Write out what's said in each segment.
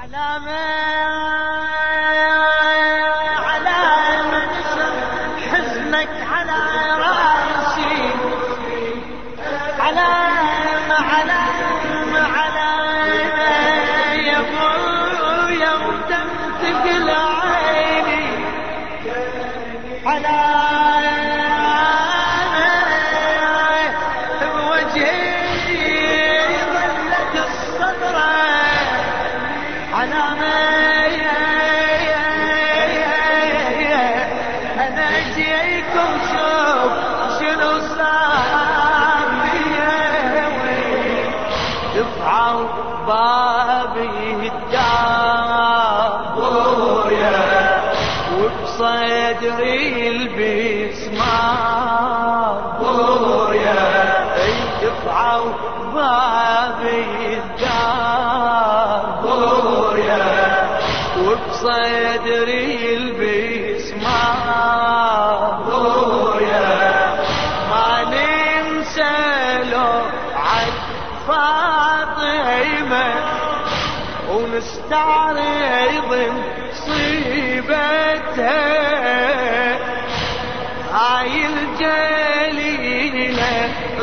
علامة نسر حزنك على راسي، علامة يا ابويا وتمتقل عيني، علامة بوجهي ظلت الصدرة، علامة أنا أجيكم شوف شنو صار بيا، دفعوا بابي الدار وبصدري البسمار، دفعوا بابي الدار وبصدري البسمار، ما ننسى لو عد فاطمة ونستعرض مصيبتها، هاي الجليلة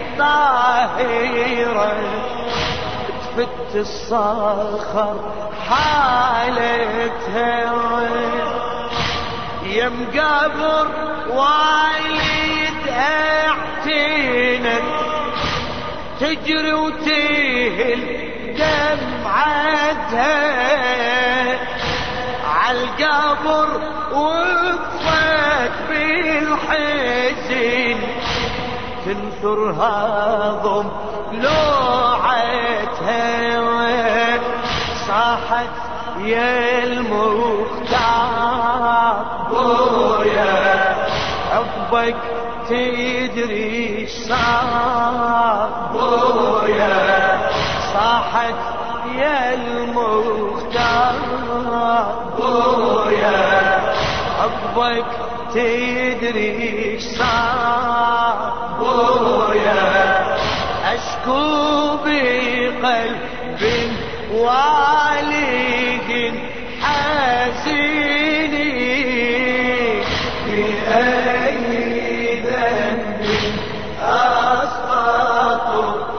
الطاهرة تفت الصخر حالتها، يا مقابر والدها اعتنت تجري وتهل دمعتها، عالقبر وقفت بالحزن تنثرها ضلوعتها، صاحت يا المختار عقبك تدري ايش صار، صاحت يا المختار عقبك تدري ايش صار، اشكو بقلب والد حزين، بأي ذنب أسقط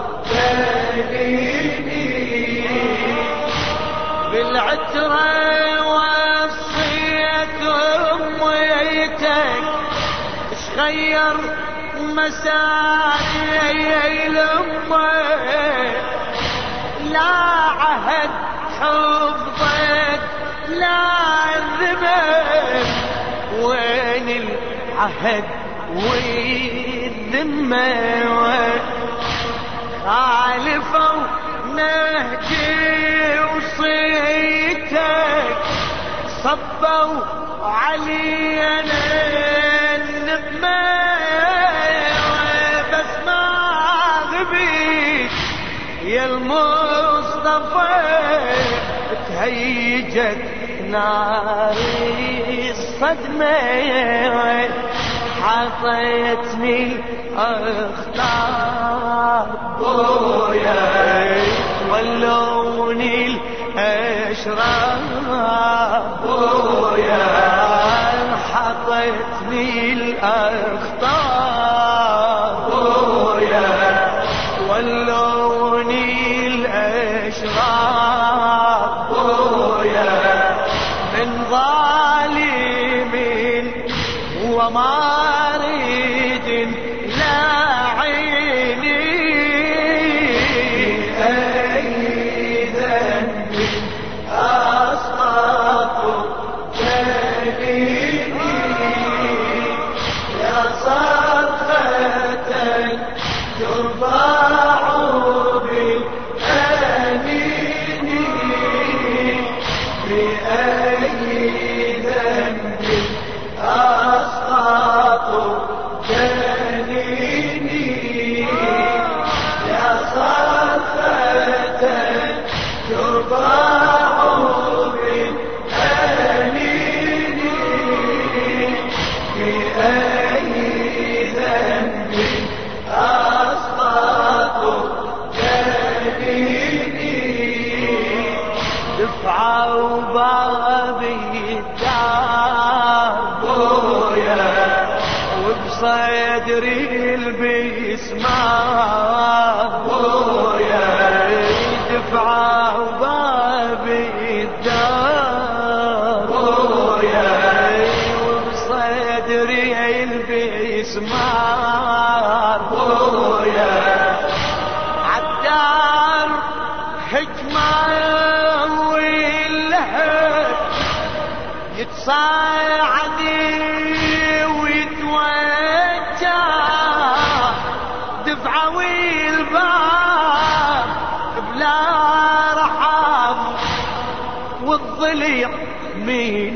جبيني، بالعترة وصيت أميتك اش غير مساري الأمة، لا عهد حفظك لا الذمم، وين العهد والذمة، خالفوا نهجي وصيتك صبوا علينا النقمة، بس ما غبيت يا المصطفى تهيجت ناري الصدمة، حطيتني اختار ولوني الاشرار، حطيتني الاخطار ولوني الاشرار، من ظالم ومارد لا عيني، أي ذنب أسقط جبيني، يا صرخة ترفع بالأنين، بأي ذنب أسقط جنيني، يا صرخة ترفع بالأنين، بأي ذنب أسقط جنيني، دفعوا بابي الدار بويا وبصدري البسمار بويا دفعوا بابي الدار بويا وبصدري البسمار بويا عالدار هجمة واللهب يتصاعد ويتوجه دفعة والباب بلا رحم والضليع من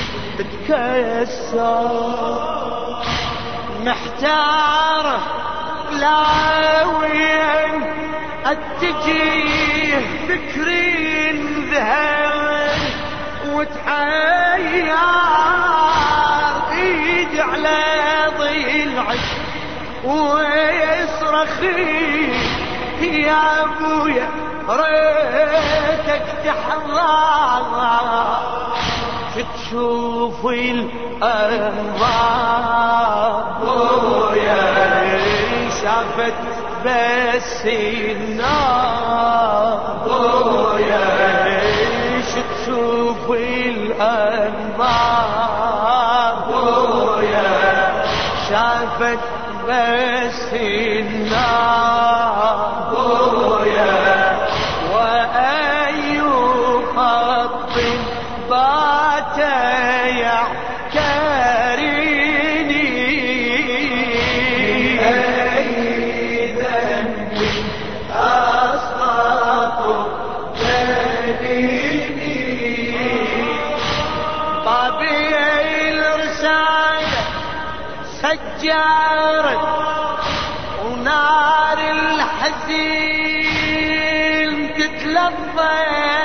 تكسر محتار لا وين اتجيه فكري ذهب وتحير ايد على ضلعي ويصرخي يا ابويا ريتك تحضر تشوف الانظار بويا شافت بس النار بويا تشوف الانظار بويا شافت بس النار بويا واي خط بات يعتريني أي ذنب أسقط جبيني طبيعي الرسالة سجارت ونار الحزين تتلظى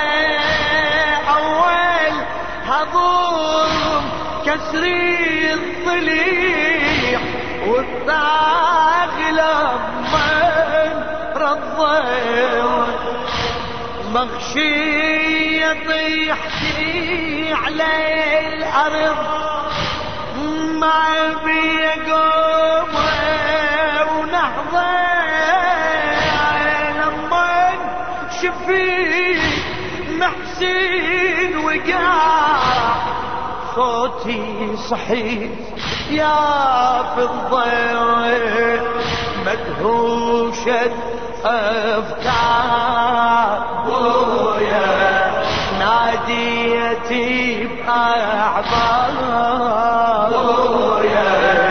أول هضم كسري الضليع والثاغلة من رضيت مغشية طيحتي على الأرض ما بيقوم ونهضة لما شفيت محسن وقع صوتي صحيح يا في الضيق مدهوشة أفكار بويا ناديتي بأعضاء بويا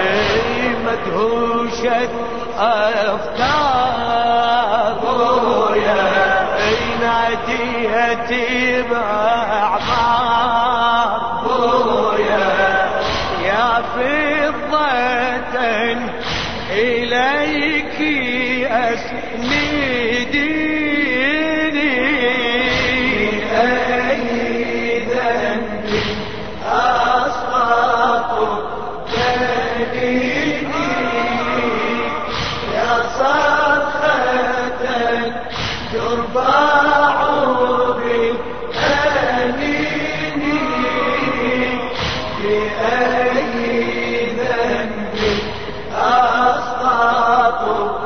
مدهوشة أفكار بويا ناديتي بأعضاء بويا يا فضة إليك أسنديني أي ذنب أسقط جبيني يا صرخة تربع بالأنين بأي ذنب أسقط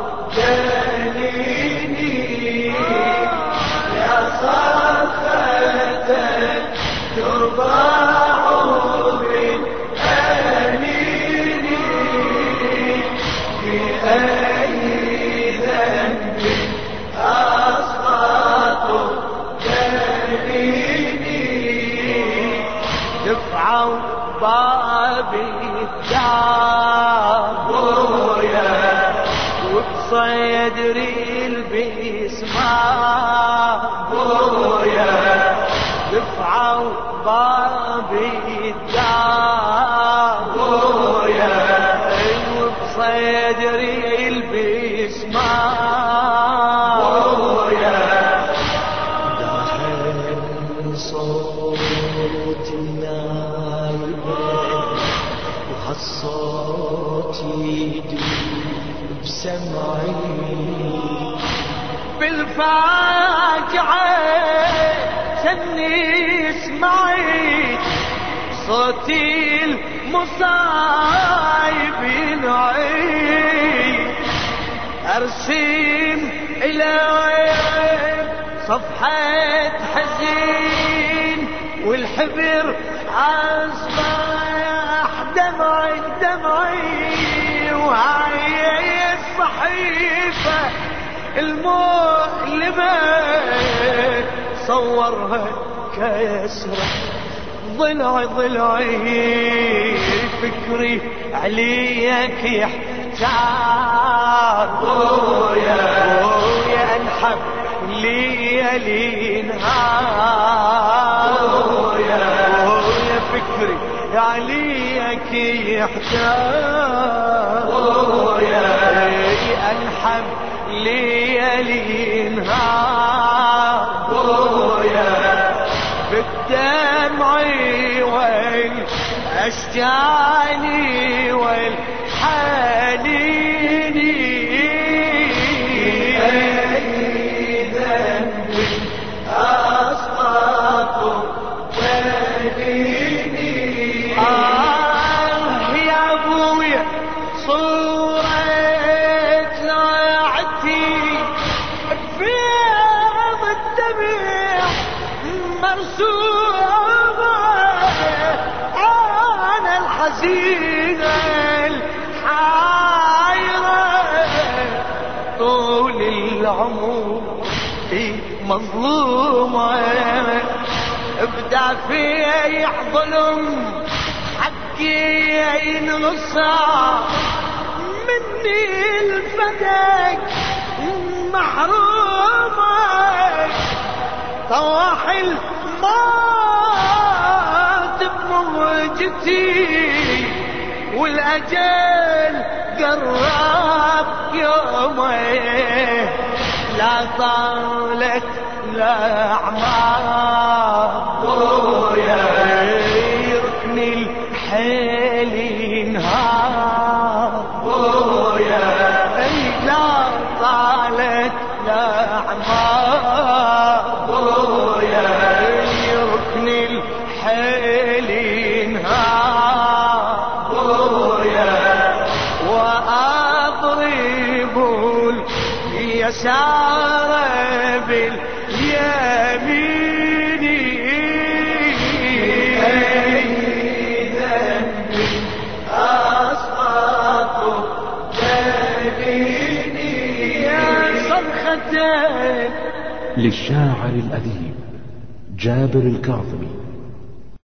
جنيني يا صرخة تربع بالأنين بأي ذنب أسقط جنيني دفعوا بابي الدار بويا وبصدري البسمار بويا دفعوا بابي الدار بويا وبصدري البسمار بويا دخل صوت النايبة وهالصوت يدوب بسمعي بالفاجعة اني سمعت صوتي المصايب ينعي ارسم الى صفحة حزين والحبر اصبح دمعي وهاي الصحيفة المؤلمة صورها كسرة ضلعي فكري عليك يحتار يا انحب ليالي نهار يا فكري عليك يحتار يا انحب ليالي نهار بالدمع والاشجان والحنين اي ذنب اسقط تديني يا ابويا صورة طلعتي بفيض الدمع مرسومة أنا الحزين الحايرة طول العمر مظلومة بدافع ظلم حقي ينغصى مني الفدك محرومة طواح الموت بموجتي والاجل قرب يومه لا طالت لا اعمار يركني الحيل ينهار لا طالت لا اعمار يركني الحيل ينهار واضرب اليسار باليمين اي ذنب اسقط جبيني يا صرختين. للشاعر الأديب جابر الكاظمي.